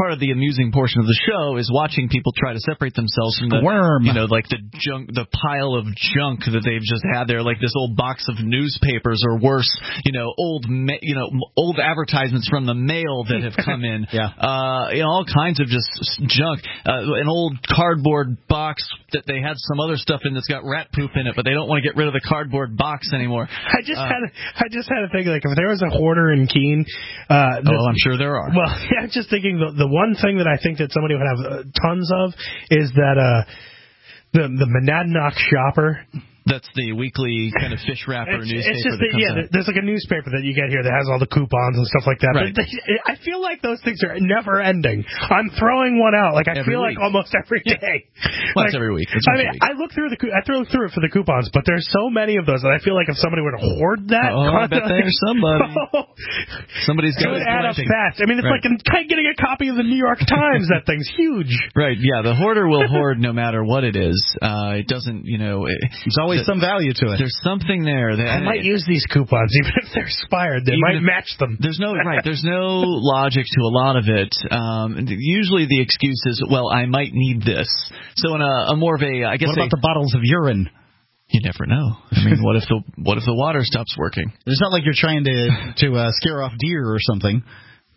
amusing portion of the show is watching people try to separate themselves from the worm, you know, like the junk, the pile of junk that they've just had there, like this old box of newspapers or worse, you know, old, ma- you know, old advertisements from the mail that have come in, yeah, uh, you know, all kinds of just junk, uh, an old cardboard box that they had some other stuff in that's got rat poop in it, but they don't want to get rid of the cardboard box anymore. I just uh, had, a, I just had to think like if there was a hoarder in Keene. Uh, the, oh, I'm sure there are. Well, yeah, I'm just thinking the the one thing that I think that somebody would have uh, tons of is that uh, the the Monadnock Shopper. That's the weekly kind of fish wrapper it's, newspaper. It's just that that, comes yeah, out. there's like a newspaper that you get here that has all the coupons and stuff like that. Right. But they, I feel like those things are never ending. I'm throwing one out. Like I every feel week. like almost every day. Well, like, it's every week. It's I mean, week. I look through the I throw through it for the coupons, but there's so many of those that I feel like if somebody were to hoard that, oh, I bet there's somebody. Somebody's got it would add up fast. I mean, it's right. like getting a copy of the New York Times. That thing's huge. Right. Yeah. The hoarder will hoard no matter what it is. Uh, it doesn't. You know. It, There's always the, some value to it. There's something there. That, I might use these coupons even if they're expired. They might if, match them. There's no right. There's no logic to a lot of it. Um, usually the excuse is, well, I might need this. So in a, a more of a, I guess. What about a, the bottles of urine? You never know. I mean, what if the what if the water stops working? It's not like you're trying to to uh, scare off deer or something.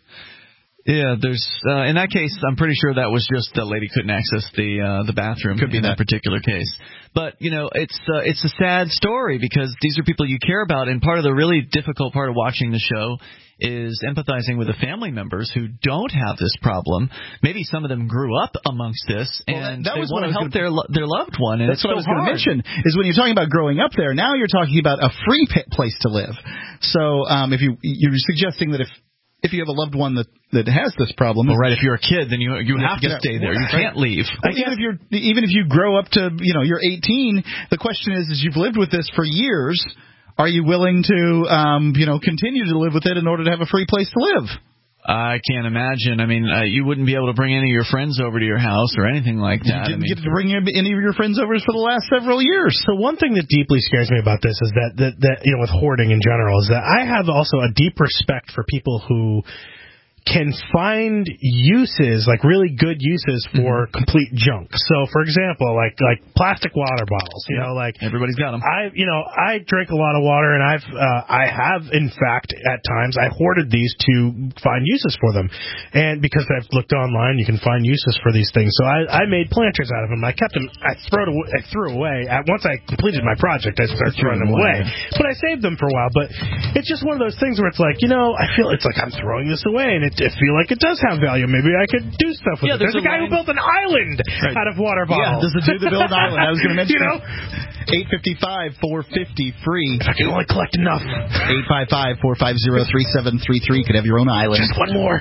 Yeah, there's uh, in that case, I'm pretty sure that was just the lady couldn't access the uh, the bathroom Could be in that. that particular case. But you know, it's uh, it's a sad story because these are people you care about, and part of the really difficult part of watching the show is empathizing with the family members who don't have this problem. Maybe some of them grew up amongst this, well, and that, that they was want to help gonna, their lo- their loved one. And that's it's what so I was going to hard. mention is when you're talking about growing up there. Now you're talking about a free p- place to live. So um, if you you're suggesting that if if you have a loved one that, that has this problem, well, right? If you're a kid, then you you, you have, have to get, stay there. You right. can't leave. Well, even if you're even if you grow up to you know you're eighteen, the question is is you've lived with this for years. Are you willing to um, you know continue to live with it in order to have a free place to live? I can't imagine. I mean, uh, you wouldn't be able to bring any of your friends over to your house or anything like that. You didn't I mean, get to bring any of your friends over for the last several years. So one thing that deeply scares me about this is that, that, that you know, with hoarding in general, is that I have also a deep respect for people who can find uses, like really good uses for mm-hmm. complete junk. So, for example, like like plastic water bottles. You yeah. know, like everybody's got them. I, you know, I drink a lot of water, and I've uh, I have in fact at times I hoarded these to find uses for them, and because I've looked online, you can find uses for these things. So I, I made planters out of them. I kept them. I threw it. Away, I threw away. At, once I completed my project, I started throwing them away. But I saved them for a while. But it's just one of those things where it's like, you know, I feel it's like I'm throwing this away, and it I feel like it does have value. Maybe I could do stuff with yeah, it. There's, there's a, a guy line. who built an island right. out of water bottles. Yeah, there's a dude that built an island. I was going to mention you know? eight fifty-five, four fifty, free. If I can only collect enough. eight five five, four five zero, three seven three three. Could have your own island. Just one more.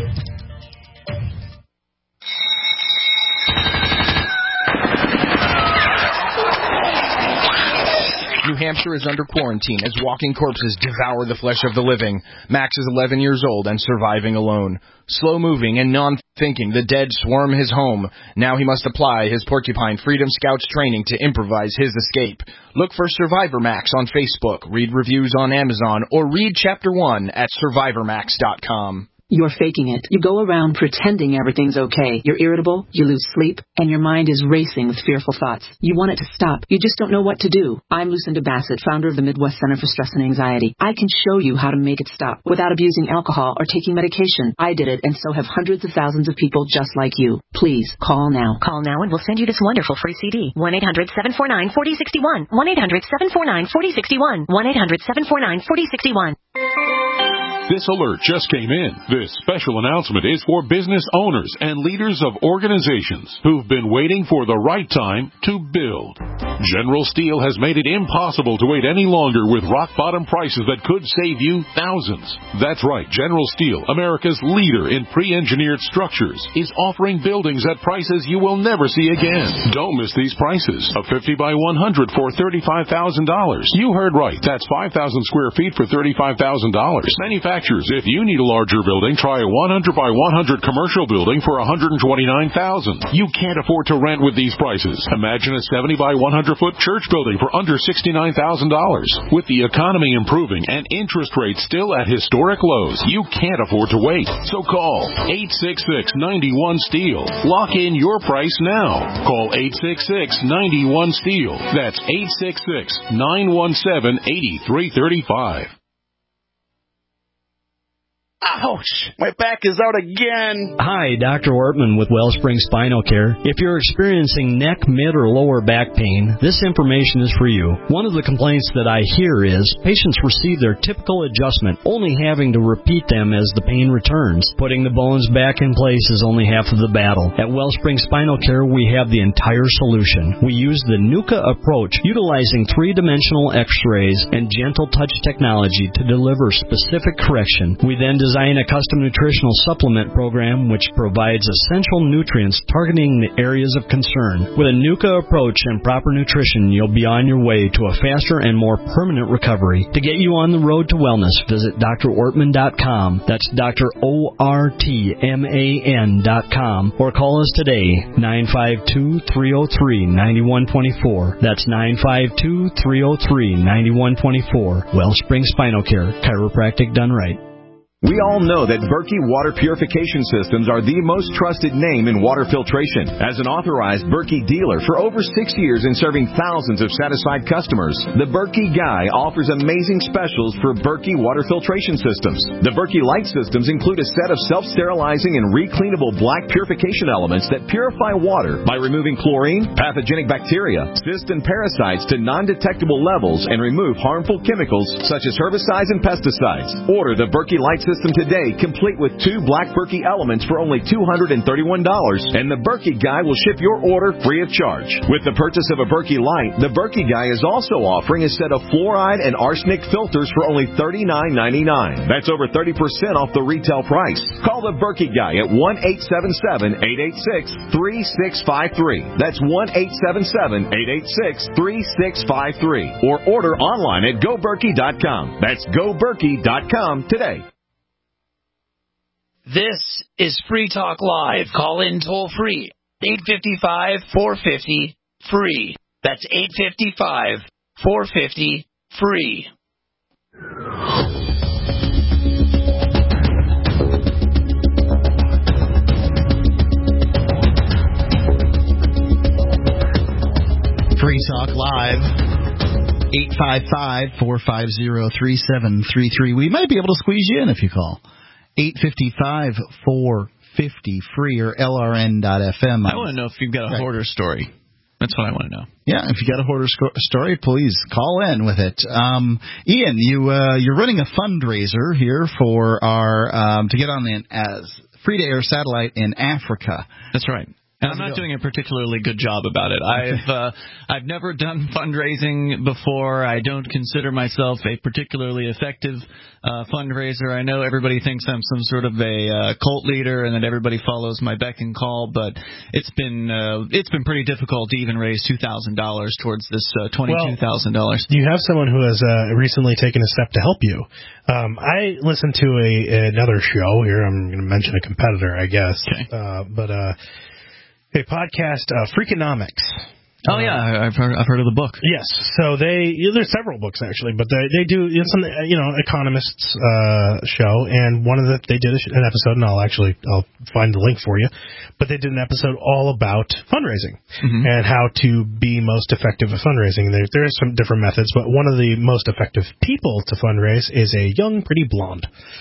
New Hampshire is under quarantine as walking corpses devour the flesh of the living. Max is eleven years old and surviving alone. Slow-moving and non-thinking, the dead swarm his home. Now he must apply his Porcupine Freedom Scouts training to improvise his escape. Look for Survivor Max on Facebook, read reviews on Amazon, or read Chapter one at survivor max dot com. You're faking it. You go around pretending everything's okay. You're irritable, you lose sleep, and your mind is racing with fearful thoughts. You want it to stop. You just don't know what to do. I'm Lucinda Bassett, founder of the Midwest Center for Stress and Anxiety. I can show you how to make it stop without abusing alcohol or taking medication. I did it, and so have hundreds of thousands of people just like you. Please, call now. Call now and we'll send you this wonderful free C D. one eight hundred, seven four nine, four zero six one. one eight hundred, seven four nine, four zero six one. one eight hundred, seven four nine, four zero six one. This alert just came in. This special announcement is for business owners and leaders of organizations who've been waiting for the right time to build. General Steel has made it impossible to wait any longer with rock-bottom prices that could save you thousands. That's right. General Steel, America's leader in pre-engineered structures, is offering buildings at prices you will never see again. Don't miss these prices. A fifty by one hundred for thirty-five thousand dollars. You heard right. That's five thousand square feet for thirty-five thousand dollars. Manufactured If you need a larger building, try a one hundred by one hundred commercial building for one hundred twenty-nine thousand dollars. You can't afford to rent with these prices. Imagine a seventy by one hundred hundred foot church building for under sixty-nine thousand dollars. With the economy improving and interest rates still at historic lows, you can't afford to wait. So call eight six six, nine one, STEEL. Lock in your price now. Call eight six six, nine one, STEEL. That's eight six six, nine one seven, eight three three five. Ouch! My back is out again. Hi, Doctor Ortman with Wellspring Spinal Care. If you're experiencing neck, mid, or lower back pain, this information is for you. One of the complaints that I hear is patients receive their typical adjustment, only having to repeat them as the pain returns. Putting the bones back in place is only half of the battle. At Wellspring Spinal Care, we have the entire solution. We use the NUCA approach, utilizing three-dimensional x-rays and gentle touch technology to deliver specific correction. We then design a custom nutritional supplement program which provides essential nutrients targeting the areas of concern. With a NUCA approach and proper nutrition, you'll be on your way to a faster and more permanent recovery. To get you on the road to wellness, visit D R Ortman dot com. That's D R O R T M A N dot com. Or call us today, nine five two, three oh three, nine one two four. That's nine five two, three oh three, nine one two four. Wellspring Spinal Care, chiropractic done right. We all know that Berkey Water Purification Systems are the most trusted name in water filtration. As an authorized Berkey dealer for over six years and serving thousands of satisfied customers, the Berkey Guy offers amazing specials for Berkey Water Filtration Systems. The Berkey Light Systems include a set of self-sterilizing and recleanable black purification elements that purify water by removing chlorine, pathogenic bacteria, cysts, and parasites to non-detectable levels and remove harmful chemicals such as herbicides and pesticides. Order the Berkey Light System today, complete with two black Berkey elements for only two hundred thirty-one dollars, and the Berkey Guy will ship your order free of charge. With the purchase of a Berkey Light, the Berkey Guy is also offering a set of fluoride and arsenic filters for only thirty-nine ninety-nine. That's over thirty percent off the retail price. Call the Berkey Guy at one eight seven seven, eight eight six, three six five three. That's one eight seven seven, eight eight six, three six five three. Or order online at go berkey dot com. That's go berkey dot com today. This is Free Talk Live. Call in toll free. eight five five, four five zero, free. That's eight five five, four five zero, free. Free Talk Live. eight five five, four five zero, three seven three three. We might be able to squeeze you in if you call. eight five five, four five zero, free or L R N dot F M. I want to know if you've got a right. hoarder story. That's what I want to know. Yeah, if you got a hoarder sco- story, please call in with it. Um, Ian, you uh, you're running a fundraiser here for our um, to get on the as free to air satellite in Africa. That's right. And I'm not doing a particularly good job about it. I've uh, I've never done fundraising before. I don't consider myself a particularly effective uh, fundraiser. I know everybody thinks I'm some sort of a uh, cult leader and that everybody follows my beck and call, but it's been uh, it's been pretty difficult to even raise two thousand dollars towards this uh, twenty-two thousand dollars. Well, you have someone who has uh, recently taken a step to help you. Um, I listened to a another show here. I'm going to mention a competitor, I guess, okay. uh, but. Uh, A podcast, uh, Freakonomics. Oh yeah, I've heard, I've heard of the book. Yes, so they you know, there's several books actually, but they they do it's some you know economists uh, show, and one of the they did an episode, and I'll actually I'll find the link for you, but they did an episode all about fundraising mm-hmm. and how to be most effective at fundraising. There there are some different methods, but one of the most effective people to fundraise is a young, pretty blonde.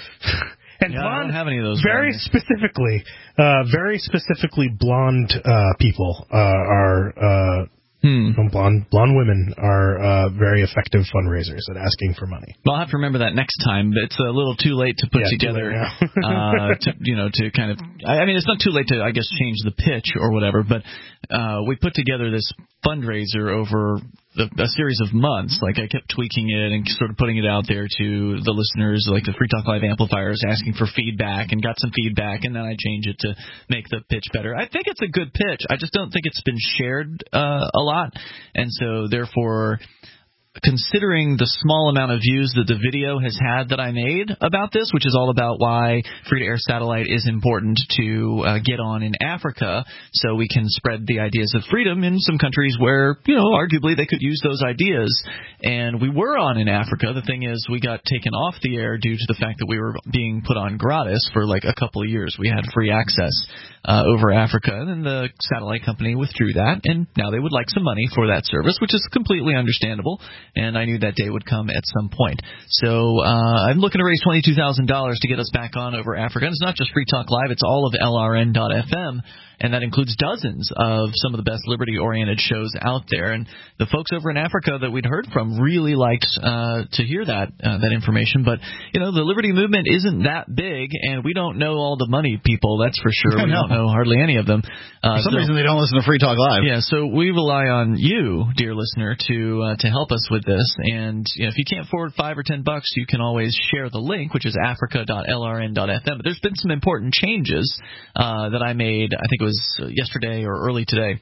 And yeah, blonde, I don't have any of those. Very ones. specifically, uh, very specifically blonde uh, people uh, are uh, hmm. blonde blonde women are uh, very effective fundraisers at asking for money. Well, I'll have to remember that next time. It's a little too late to put yeah, together. Late, yeah. uh, to, you know, to kind of. I mean, it's not too late to, I guess, change the pitch or whatever. But uh, we put together this fundraiser over the, a series of months. Like, I kept tweaking it and sort of putting it out there to the listeners, like the Free Talk Live amplifiers, asking for feedback, and got some feedback, and then I changed it to make the pitch better. I think it's a good pitch. I just don't think it's been shared uh, a lot, and so therefore considering the small amount of views that the video has had that I made about this, which is all about why free-to-air satellite is important to uh, get on in Africa, so we can spread the ideas of freedom in some countries where, you know, arguably they could use those ideas. And we were on in Africa. The thing is, we got taken off the air due to the fact that we were being put on gratis for like a couple of years. We had free access uh, over Africa, and then the satellite company withdrew that, and now they would like some money for that service, which is completely understandable. And I knew that day would come at some point. So uh, I'm looking to raise twenty-two thousand dollars to get us back on over Africa. And it's not just Free Talk Live. It's all of L R N dot F M. And that includes dozens of some of the best liberty-oriented shows out there. And the folks over in Africa that we'd heard from really liked uh, to hear that uh, that information. But, you know, the liberty movement isn't that big, and we don't know all the money people, that's for sure. We don't know hardly any of them. Uh, for some so, reason, they don't listen to Free Talk Live. Yeah, so we rely on you, dear listener, to uh, to help us with this. And you know, if you can't afford five or ten bucks, you can always share the link, which is africa dot L R N dot F M. But there's been some important changes uh, that I made, I think it was yesterday or early today.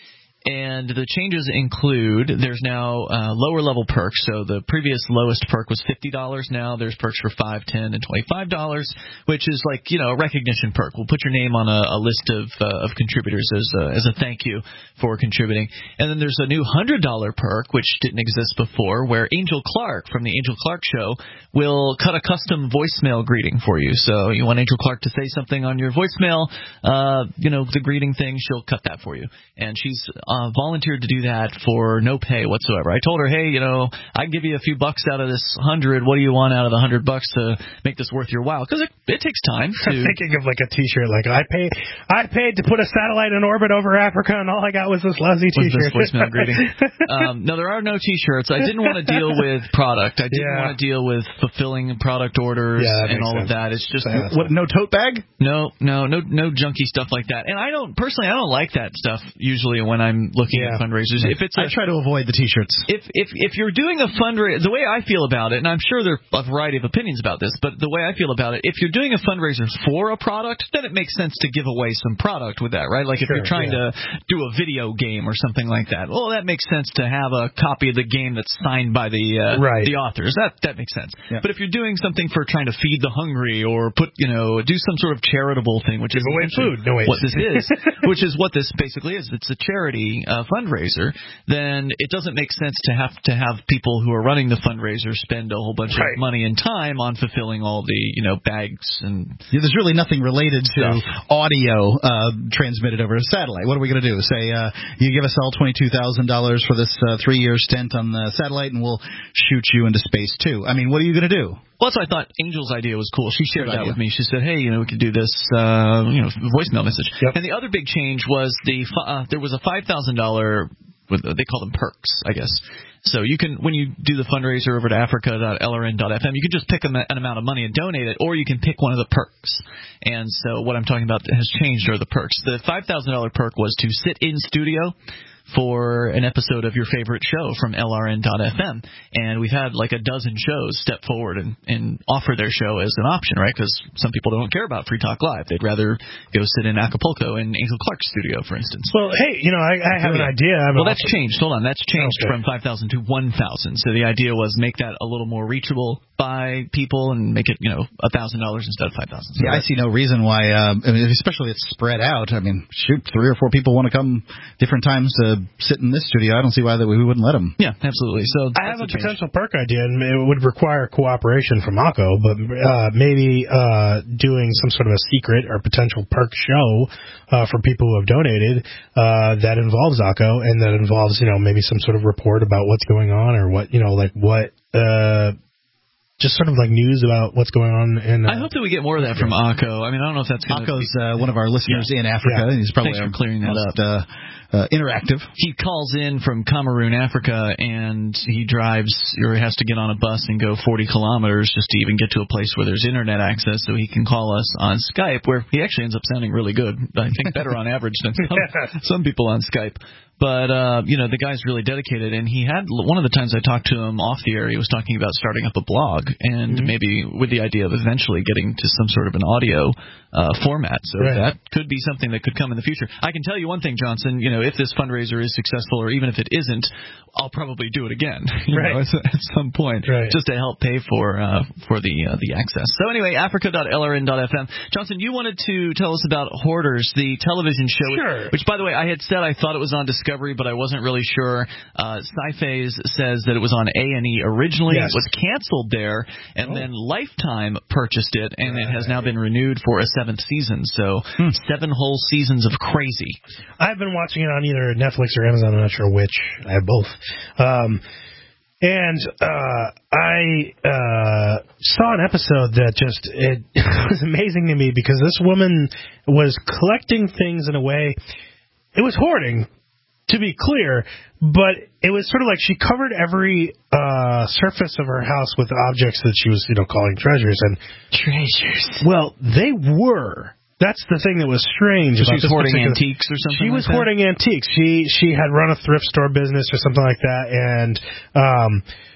And the changes include there's now uh, lower level perks. So the previous lowest perk was fifty dollars. Now there's perks for five dollars, ten dollars, and twenty-five dollars, which is like, you know, a recognition perk. We'll put your name on a, a list of uh, of contributors as a, as a thank you for contributing. And then there's a new one hundred dollars perk, which didn't exist before, where Angel Clark from the Angel Clark Show will cut a custom voicemail greeting for you. So you want Angel Clark to say something on your voicemail, uh, you know, the greeting thing, she'll cut that for you. And she's Uh, volunteered to do that for no pay whatsoever. I told her, hey, you know, I can give you a few bucks out of this hundred. What do you want out of the hundred bucks to make this worth your while? Because it, it takes time. To... I'm thinking of like a T-shirt, like I paid, I paid to put a satellite in orbit over Africa, and all I got was this lousy T-shirt. Was this voicemail greeting? um, no, there are no T-shirts. I didn't want to deal with product. I didn't Yeah. want to deal with fulfilling product orders Yeah, and all sense. of that. It's just Uh, what? No tote bag? No, no, no, no junky stuff like that. And I don't personally, I don't like that stuff usually when I'm looking Yeah. at fundraisers. If it's a, I try to avoid the T-shirts. If if if you're doing a fundraiser, the way I feel about it, and I'm sure there are a variety of opinions about this, but the way I feel about it, if you're doing a fundraiser for a product, then it makes sense to give away some product with that, right? Like if Sure, you're trying yeah. to do a video game or something like that, well, that makes sense to have a copy of the game that's signed by the uh, Right. the authors. That that makes sense. Yeah. But if you're doing something for trying to feed the hungry or put, you know, do some sort of charitable thing, which Give is away essentially food. No, wait. what this is, which is what this basically is. It's a charity uh, fundraiser. Then it doesn't make sense to have to have people who are running the fundraiser spend a whole bunch Right. of money and time on fulfilling all the, you know, bags and Yeah, there's really nothing related to Stuff. audio uh, transmitted over a satellite. What are we going to do? Say, uh, you give us all twenty-two thousand dollars for this uh, three-year stint on the satellite, and we'll shoot you into space, too. I mean, what are you going to do? Well, that's why I thought Angel's idea was cool. She shared Good that idea. with me. She said, hey, you know, we could do this, uh, you know, voicemail message. Yep. And the other big change was the fi- uh, there was a five thousand dollars, they call them perks, I guess. So you can, when you do the fundraiser over to africa dot L R N dot F M, you can just pick a, an amount of money and donate it, or you can pick one of the perks. And so what I'm talking about that has changed are the perks. The five thousand dollars perk was to sit in studio for an episode of your favorite show from L R N dot F M. And we've had like a dozen shows step forward and, and offer their show as an option, right? Because some people don't care about Free Talk Live. They'd rather go sit in Acapulco in Angel Clark's studio, for instance. Well, hey, you know, I, I have an idea. I'm Well, that's changed. Hold on. That's changed Okay. from five thousand to one thousand. So the idea was make that a little more reachable by people and make it, you know, one thousand dollars instead of five thousand dollars. So Yeah, I see no reason why, uh, I mean, especially it's spread out. I mean, shoot, three or four people want to come different times to sit in this studio. I don't see why that we wouldn't let them. Yeah, absolutely. So I have a potential perk idea, and it would require cooperation from Akko, but uh, maybe uh, doing some sort of a secret or potential perk show uh, for people who have donated uh, that involves Akko and that involves, you know, maybe some sort of report about what's going on or what, you know, like what. Uh, Just sort of like news about what's going on. In, uh, I hope that we get more of that from Akko. I mean, I don't know if that's going to Akko's uh, one of our listeners Yeah. in Africa. Yeah. He's probably Thanks for our clearing that most, up. Uh, uh, interactive. He calls in from Cameroon, Africa, and he drives or has to get on a bus and go forty kilometers just to even get to a place where there's internet access so he can call us on Skype, where he actually ends up sounding really good. I think better on average than some, some people on Skype. But, uh, you know, the guy's really dedicated, and he had, one of the times I talked to him off the air, he was talking about starting up a blog, and mm-hmm. maybe with the idea of eventually getting to some sort of an audio uh, format. So right. that could be something that could come in the future. I can tell you one thing, Johnson. You know, if this fundraiser is successful, or even if it isn't, I'll probably do it again. You right. know, at, at some point, right. just to help pay for uh, for the uh, the access. So anyway, Africa dot L R N dot F M. Johnson, you wanted to tell us about Hoarders, the television show, sure. which, which, by the way, I had said I thought it was on Discovery, but I wasn't really sure. Uh, Sci-Phase says that it was on A and E originally. Yes. It was canceled there, and oh. then Lifetime purchased it, and right. it has now been renewed for a seventh season. So hmm. seven whole seasons of crazy. I've been watching it on either Netflix or Amazon. I'm not sure which. I have both. Um, and uh, I uh, saw an episode that just it was amazing to me because this woman was collecting things in a way. It was hoarding, to be clear, but it was sort of like she covered every uh, surface of her house with objects that she was, you know, calling treasures. And treasures. Well, they were. That's the thing that was strange. So she was hoarding particular. antiques or something. She like was that? hoarding antiques. She she had run a thrift store business or something like that, and um,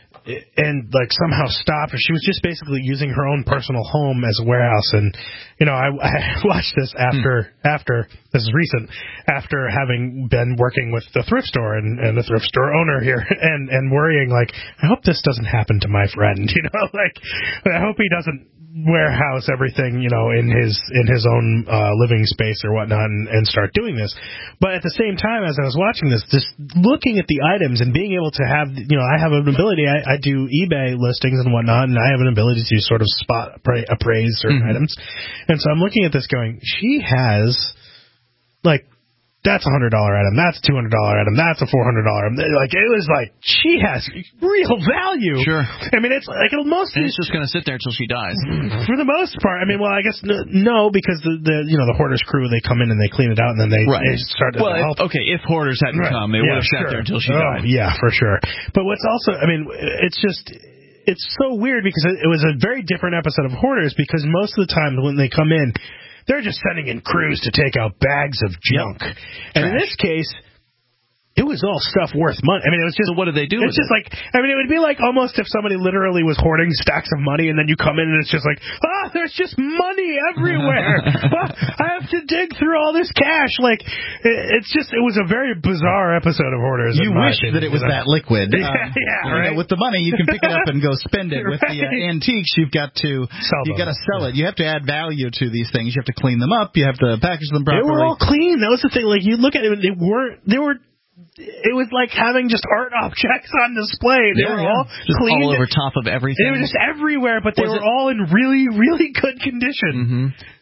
and like somehow stopped. Or she was just basically using her own personal home as a warehouse. And you know, I, I watched this after hmm. after this is recent after having been working with the thrift store and, and the thrift store owner here, and and worrying like, I hope this doesn't happen to my friend. You know, like I hope he doesn't warehouse everything, you know, in his in his own uh, living space or whatnot, and, and start doing this. But at the same time, as I was watching this, just looking at the items and being able to have, you know, I have an ability. I, I do eBay listings and whatnot, and I have an ability to sort of spot appra- appraise certain mm-hmm. items. And so I'm looking at this, going, she has like. That's a one hundred dollars item. That's a two hundred dollars item. That's a four hundred dollars item. Like, it was like, she has real value. Sure. I mean, it's like, it'll mostly. And it's just going to sit there until she dies. For the most part. I mean, well, I guess no, because the, the you know, the Hoarders crew, they come in and they clean it out and then they, right. they start to Well, help. If, okay, if Hoarders hadn't right. come, they yeah, would have sat sure. there until she oh, died. Yeah, for sure. But what's also, I mean, it's just. It's so weird because it was a very different episode of Hoarders, because most of the time when they come in, they're just sending in crews to take out bags of junk. Yep. And Trash. In this case, it was all stuff worth money. I mean, it was just. So what did they do? It's with just it? like, I mean, it would be like almost if somebody literally was hoarding stacks of money, and then you come in and it's just like, ah, there's just money everywhere. ah, I have to dig through all this cash. Like, it's just, it was a very bizarre episode of Hoarders. You wish opinion, that it was you know? that liquid. yeah, um, yeah you right. know, with the money, you can pick it up and go spend it. With right. the uh, antiques, you've got to sell you them. got to sell yeah. it. You have to add value to these things. You have to clean them up. You have to package them properly. They were all clean. That was the thing. Like, you look at it, they weren't. They were. It was like having just art objects on display. They yeah, were yeah. all just clean. all over top of everything. They were just everywhere, but they Was were it... all in really, really good condition. Mm-hmm.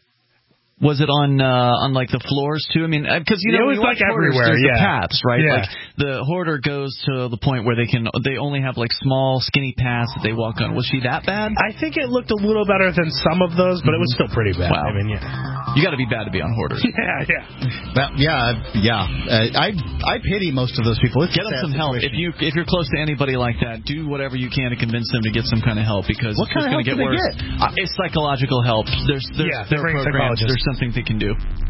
Was it on uh, on like the floors too? I mean, because you know, it was you like hoarders, everywhere. there's Yeah, the paths, right? Yeah. Like the hoarder goes to the point where they can they only have like small, skinny paths that they walk on. Was she that bad? I think it looked a little better than some of those, but mm-hmm. it was still pretty bad. Wow. I mean, yeah, you got to be bad to be on Hoarders. yeah, yeah, well, yeah, yeah. Uh, I I pity most of those people. It's get them some situation. help. If you if you're close to anybody like that, do whatever you can to convince them to get some kind of help, because what it's kind just going to get worse. Get? Uh, it's psychological help. There's there's yeah, there are programs. There's something they can do.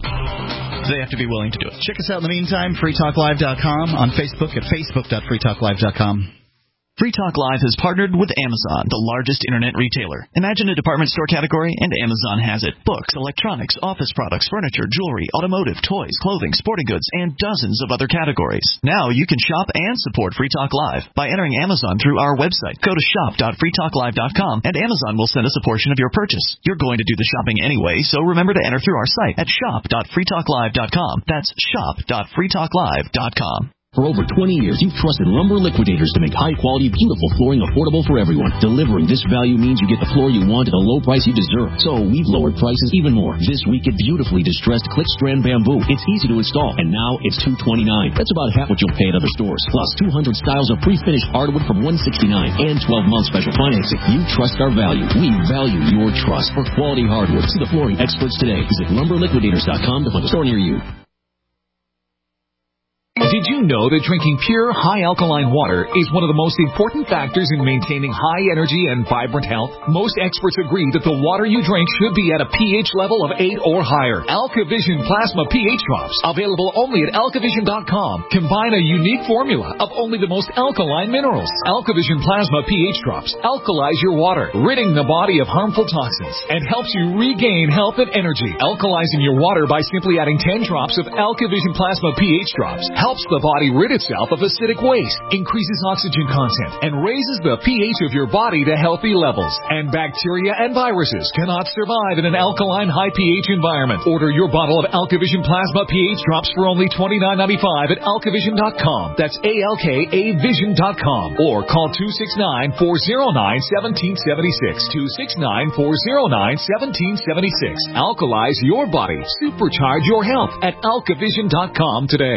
They have to be willing to do it. Check us out in the meantime, free talk live dot com, on Facebook at facebook dot free talk live dot com. Free Talk Live has partnered with Amazon, the largest internet retailer. Imagine a department store category, and Amazon has it. Books, electronics, office products, furniture, jewelry, automotive, toys, clothing, sporting goods, and dozens of other categories. Now you can shop and support Free Talk Live by entering Amazon through our website. Go to shop dot free talk live dot com, and Amazon will send us a portion of your purchase. You're going to do the shopping anyway, so remember to enter through our site at shop dot free talk live dot com. That's shop dot free talk live dot com. For over twenty years, you've trusted Lumber Liquidators to make high-quality, beautiful flooring affordable for everyone. Delivering this value means you get the floor you want at the low price you deserve. So we've lowered prices even more. This week at beautifully distressed Click Strand Bamboo. It's easy to install, and now it's two hundred twenty-nine dollars. That's about half what you'll pay at other stores. Plus two hundred styles of pre-finished hardwood from one hundred sixty-nine dollars and twelve month special financing. You trust our value. We value your trust for quality hardwood. See the flooring experts today. Visit lumber liquidators dot com to find a store near you. Did you know that drinking pure, high alkaline water is one of the most important factors in maintaining high energy and vibrant health? Most experts agree that the water you drink should be at a pH level of eight or higher. AlkaVision Plasma pH Drops, available only at alkavision dot com, combine a unique formula of only the most alkaline minerals. AlkaVision Plasma pH Drops alkalize your water, ridding the body of harmful toxins, and helps you regain health and energy. Alkalizing your water by simply adding ten drops of AlkaVision Plasma pH Drops helps the body rid itself of acidic waste, increases oxygen content, and raises the pH of your body to healthy levels. And bacteria and viruses cannot survive in an alkaline high pH environment. Order your bottle of AlkaVision Plasma pH Drops for only twenty-nine ninety-five at alkavision dot com. That's A L K A vision dot com. Or call two six nine, four oh nine, one seven seven six. two six nine, four oh nine, one seven seven six. Alkalize your body. Supercharge your health at alkavision dot com today.